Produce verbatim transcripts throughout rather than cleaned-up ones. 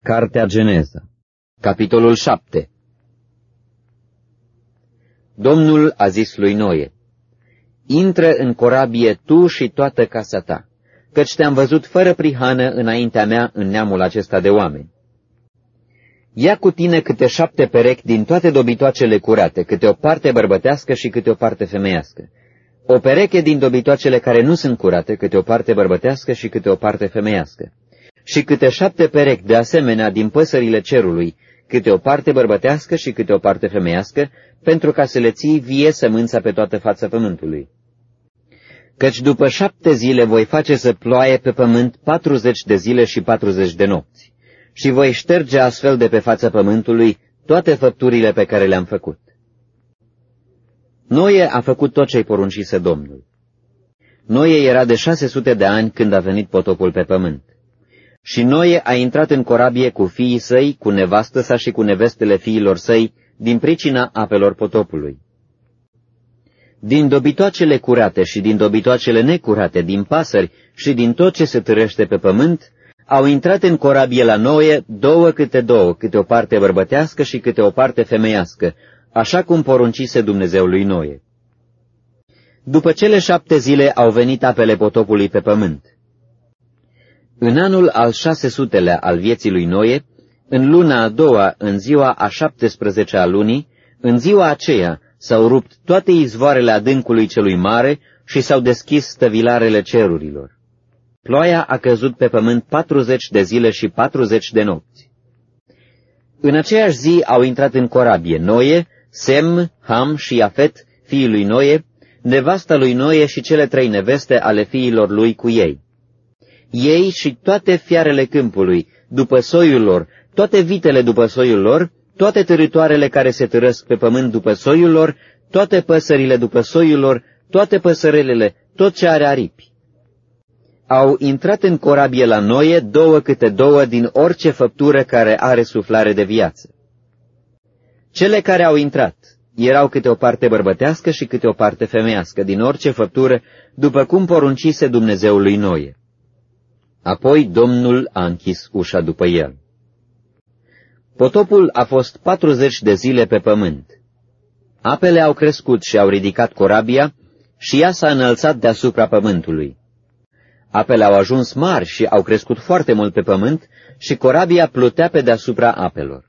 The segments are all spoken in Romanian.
Cartea Geneza, capitolul șapte. Domnul a zis lui Noe: intră în corabie tu și toată casa ta, căci te-am văzut fără prihană înaintea mea în neamul acesta de oameni. Ia cu tine câte șapte perechi din toate dobitoacele curate, câte o parte bărbătească și câte o parte femeiască, o pereche din dobitoacele care nu sunt curate, câte o parte bărbătească și câte o parte femeiască, și câte șapte perechi de asemenea din păsările cerului, câte o parte bărbătească și câte o parte femeiască, pentru ca să le ții vie sămânța pe toată fața pământului. Căci după șapte zile voi face să ploaie pe pământ patruzeci de zile și patruzeci de nopți, și voi șterge astfel de pe fața pământului toate făpturile pe care le-am făcut. Noe a făcut tot ce-i poruncise Domnul. Noe era de șase sute de ani când a venit potopul pe pământ. Și Noe a intrat în corabie cu fiii săi, cu nevastă sa și cu nevestele fiilor săi, din pricina apelor potopului. Din dobitoacele curate și din dobitoacele necurate, din pasări și din tot ce se târăște pe pământ, au intrat în corabie la Noe două câte două, câte o parte bărbătească și câte o parte femeiască, așa cum poruncise Dumnezeu lui Noe. După cele șapte zile au venit apele potopului pe pământ. În anul al șase sutelea al vieții lui Noe, în luna a doua, în ziua a șaptesprezecea a lunii, în ziua aceea s-au rupt toate izvoarele adâncului celui mare și s-au deschis stăvilarele cerurilor. Ploaia a căzut pe pământ patruzeci de zile și patruzeci de nopți. În aceeași zi au intrat în corabie Noe, Sem, Ham și Iafet, fiii lui Noe, nevasta lui Noe și cele trei neveste ale fiilor lui cu ei. Ei și toate fiarele câmpului, după soiul lor, toate vitele după soiul lor, toate târătoarele care se târăsc pe pământ după soiul lor, toate păsările după soiul lor, toate păsărelele, tot ce are aripi. Au intrat în corabie la Noe două câte două din orice făptură care are suflare de viață. Cele care au intrat erau câte o parte bărbătească și câte o parte femeiască din orice făptură, după cum poruncise Dumnezeul lui Noe. Apoi Domnul a închis ușa după el. Potopul a fost patruzeci de zile pe pământ. Apele au crescut și au ridicat corabia și ea s-a înălțat deasupra pământului. Apele au ajuns mari și au crescut foarte mult pe pământ și corabia plutea pe deasupra apelor.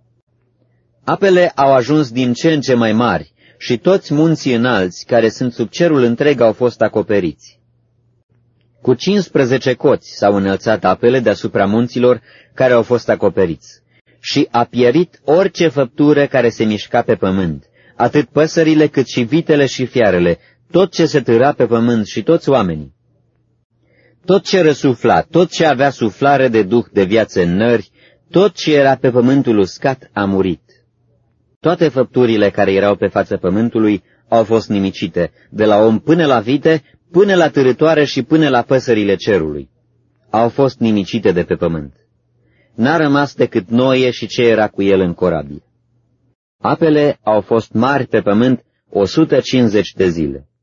Apele au ajuns din ce în ce mai mari și toți munții înalți care sunt sub cerul întreg au fost acoperiți. Cu cincisprezece coți s-au înălțat apele deasupra munților care au fost acoperiți și a pierit orice făptură care se mișca pe pământ, atât păsările cât și vitele și fiarele, tot ce se târa pe pământ și toți oamenii. Tot ce răsufla, tot ce avea suflare de duh de viață în nări, tot ce era pe pământul uscat a murit. Toate făpturile care erau pe fața pământului au fost nimicite, de la om până la vite, până la târătoare și până la păsările cerului. Au fost nimicite de pe pământ. N-a rămas decât Noe și ce era cu el în corabie. Apele au fost mari pe pământ o sută cincizeci de zile.